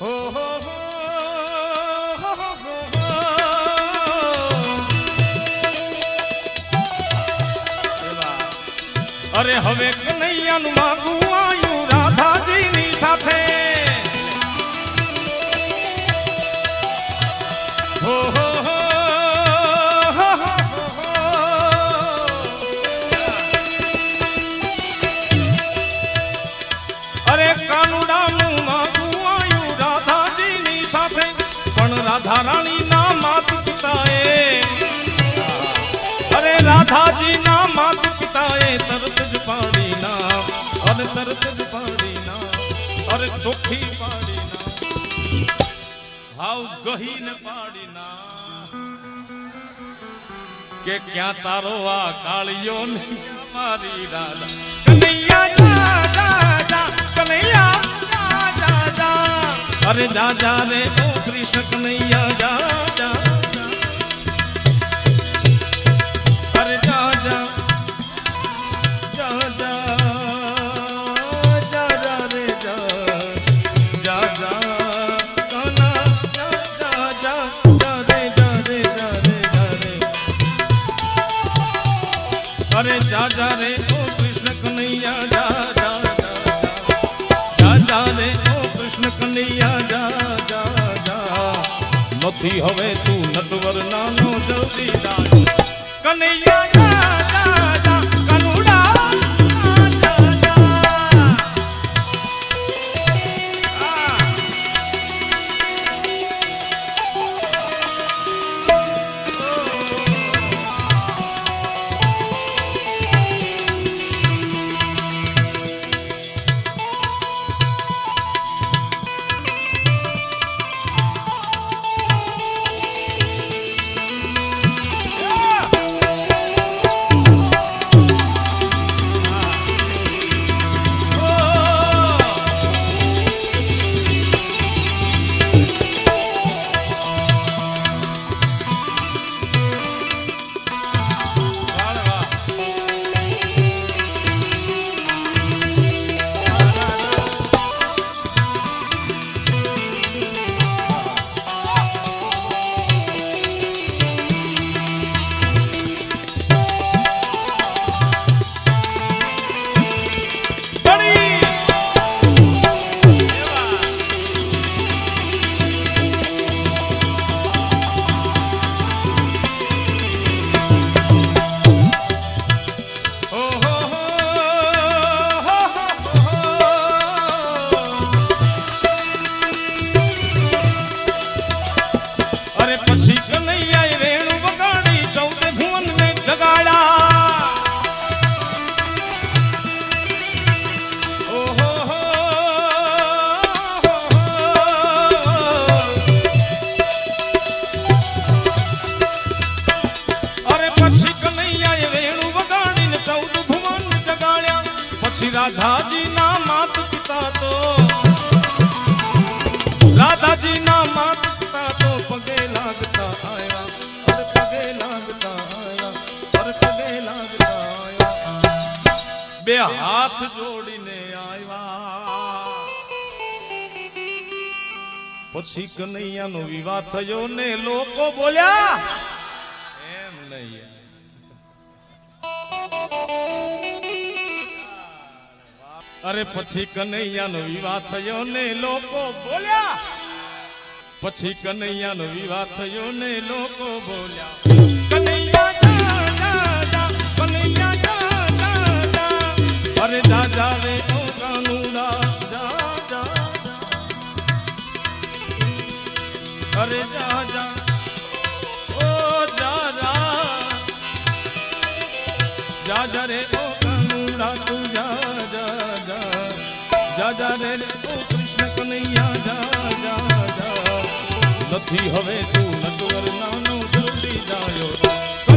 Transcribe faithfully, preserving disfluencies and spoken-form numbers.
हो हो हो अरे हवे कन्हैयानु मागू आयु राधाजीनी साथे हो हो हो अरे कानुडानु मागू आयु राधाजीनी साथे पण राधा रानी ना मात पिताए अरे राधाजी ना मात पिताए तरत ज पाड़ी ना अरे तरत ज पाड़ी ना अरे चोखी पाड़ी ना हाउ गही न पाड़ी ना के क्या तारो आ कालियो नहीं हमारी राधा कन्हैया जा जा जा कन्हैया जा जा जा अरे जा जा रे ओ कृष्ण कन्हैया जा जा अरे जा जा जा जा जा जा रे जा जा जा काना जा जा जा जा रे जा रे जा रे जा रे अरे जा जा रे ओ कृष्ण कन्हैया जा जा जा जा रे ओ कृष्ण कन्हैया जा जा जा નથી હવે તું નટવર નાનો જલ્દી જા कन्हैया जा जा जा कनुड़ा जा जा राधा जी ना मात पिता तो राधा जी ना मात पिता तो पगे लागता आया और पगे लागता आया और पगे लागता आया बे हाथ जोड़ीने आया પછી કનૈયાનો વિવાહ થયો ને લોકો બોલ્યા એમ નહીં अरे पछी कन्हैयानो विवाह थयो ने लोको बोल्या पछी कन्हैयानो विवाह थयो ने लोको बोल्या कन्हैया जा जा जा कन्हैया जा जा जा अरे जा जा रे ओ कानूड़ा जा जा जा अरे जा जा ओ जा जा जा जा रे ओ कानूड़ा तू जा जा जा जा रे ओ कृष्ण कन्हैया जा जा जा નથી હવે તું નટવર નાનો જલ્દી જાયો